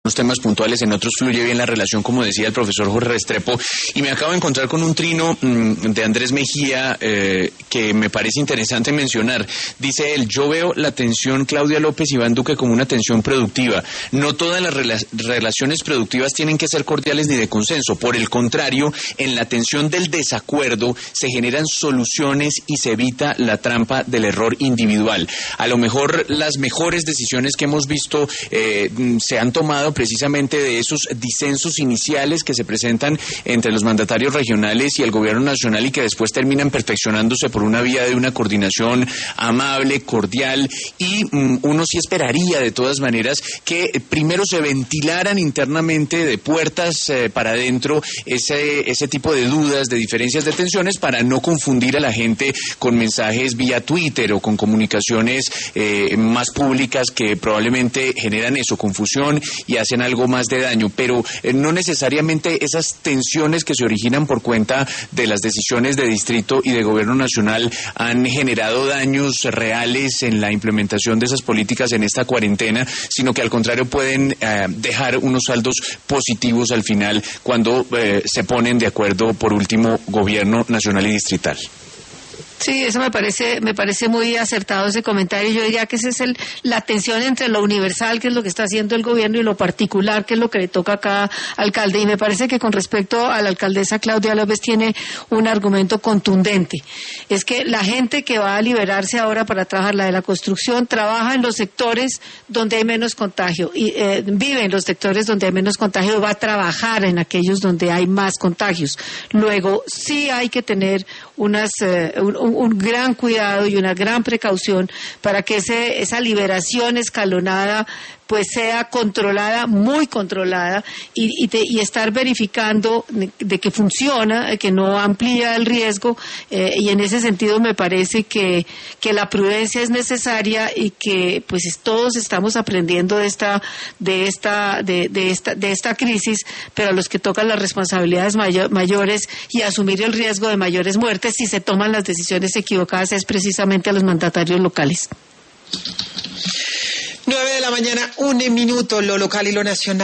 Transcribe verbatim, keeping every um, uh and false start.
temas puntuales, en otros fluye bien la relación, como decía el profesor Jorge Restrepo, y me acabo de encontrar con un trino mmm, de Andrés Mejía eh, que me parece interesante mencionar. Dice él: yo veo la tensión Claudia López y Iván Duque como una tensión productiva. No todas las rela- relaciones productivas tienen que ser cordiales ni de consenso. Por el contrario, en la tensión del desacuerdo se generan soluciones y se evita la trampa del error individual. A lo mejor las mejores decisiones que hemos visto eh, se han tomado precisamente de esos disensos iniciales que se presentan entre los mandatarios regionales y el gobierno nacional y que después terminan perfeccionándose por una vía de una coordinación amable, cordial, y um, uno sí esperaría de todas maneras que primero se ventilaran internamente de puertas eh, para adentro ese, ese tipo de dudas, de diferencias, de tensiones, para no confundir a la gente con mensajes vía Twitter o con comunicaciones eh, más públicas que probablemente generan eso, confusión, y hacen algo más de daño, pero eh, no necesariamente esas tensiones que se originan por cuenta de las decisiones de distrito y de gobierno nacional han generado daños reales en la implementación de esas políticas en esta cuarentena, sino que al contrario pueden eh, dejar unos saldos positivos al final cuando eh, se ponen de acuerdo, por último, gobierno nacional y distrital. Sí, eso me parece me parece muy acertado ese comentario. Yo diría que esa es el, la tensión entre lo universal, que es lo que está haciendo el gobierno, y lo particular, que es lo que le toca a cada alcalde. Y me parece que con respecto a la alcaldesa Claudia López tiene un argumento contundente. Es que la gente que va a liberarse ahora para trabajar, la de la construcción, trabaja en los sectores donde hay menos contagio, y eh, vive en los sectores donde hay menos contagio, y va a trabajar en aquellos donde hay más contagios. Luego, sí hay que tener unas eh, un, un gran cuidado y una gran precaución para que ese, esa liberación escalonada pues sea controlada, muy controlada, y, y, te, y estar verificando de, de que funciona, que no amplía el riesgo, eh, y en ese sentido me parece que, que la prudencia es necesaria y que pues todos estamos aprendiendo de esta, de esta, de, de esta, de esta crisis, pero a los que tocan las responsabilidades mayor, mayores y asumir el riesgo de mayores muertes si se toman las decisiones equivocadas es precisamente a los mandatarios locales. Nueve de la mañana, un minuto, lo local y lo nacional.